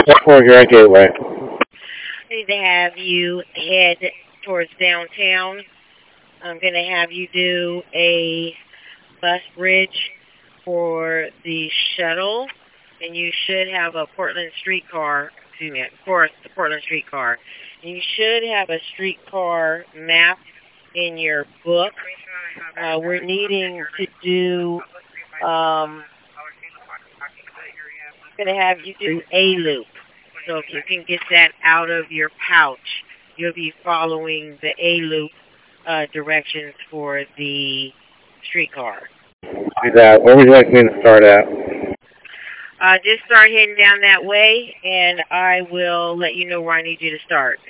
California Grand Gateway. I need to have you head towards downtown. I'm going to have you do a bus bridge for the shuttle, and you should have a Portland streetcar, excuse me, of course, the Portland streetcar. And you should have a streetcar map in your book. We're needing to do, going to have you do a loop. So if you can get that out of your pouch, you'll be following the A loop directions for the streetcar. Do that. Where would you like me to start at? Just start heading down that way, and I will let you know where I need you to start.